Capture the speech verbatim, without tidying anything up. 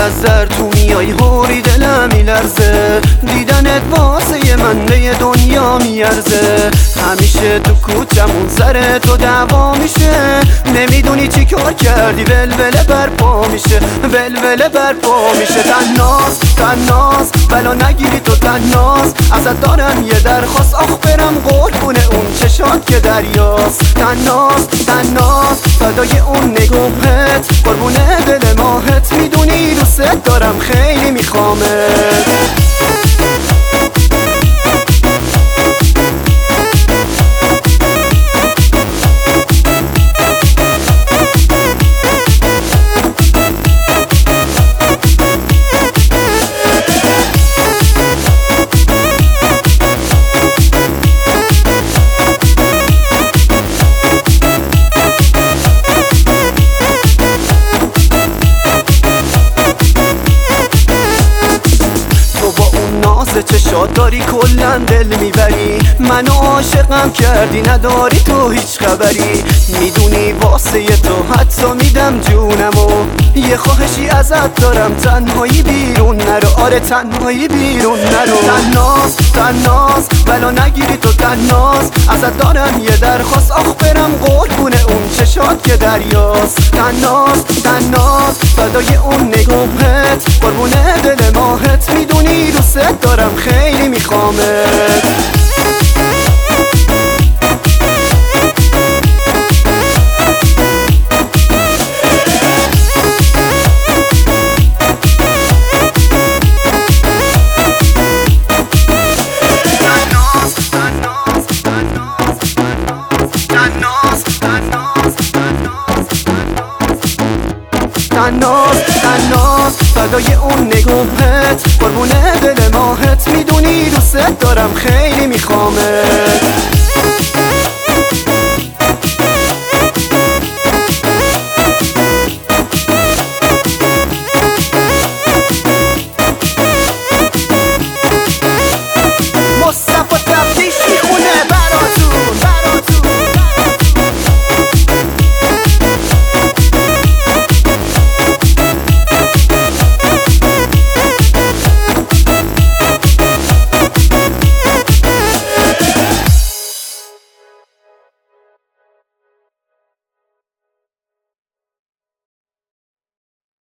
از در تو میای هوری دلم میلرزه، دیدنت واسه من به دنیا میارزه. همیشه تو کوچمون سر تو دعوا میشه، نمیدونی چی کار کردی ولوله برپا میشه، ولوله برپا میشه. تناس تناس بلا نگیری تو تناس، ازت دارم یه درخواست، آخ برم قربونه اون چشات که دریاست. تناس تناس فدای اون نگاهت، قربونه دل ماهت، میدونی دوست دارم خیلی میخوامت. چشات داری کلن دل میبری، منو عاشقم کردی نداری تو هیچ خبری. میدونی واسه تو حتی میدم جونمو، یه خواهشی ازت دارم تنهایی بیرون نرو، آره تنهایی بیرون نرو. تناس تناس بلا نگیری تو تناس، ازت دارم یه درخواست، آخ برم قربونه اون چشات که دریاست. تناس تناس فدای اون نگاهت، قربونه دل ماهت، میدونی دوست دارم خیلی میخوامت. تناس تناس فدای اون نگاهت، قربونه دل ماهت، میدونی دوست دارم خیلی میخوامت.